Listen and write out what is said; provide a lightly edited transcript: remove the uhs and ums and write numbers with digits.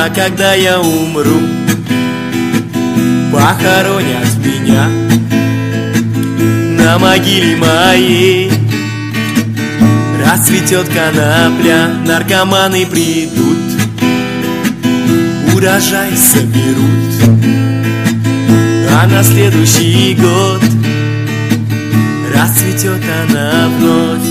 А когда я умру, похоронят меня на могиле моей. Расцветет конопля, наркоманы придут, урожай соберут, а на следующий год расцветет она вновь.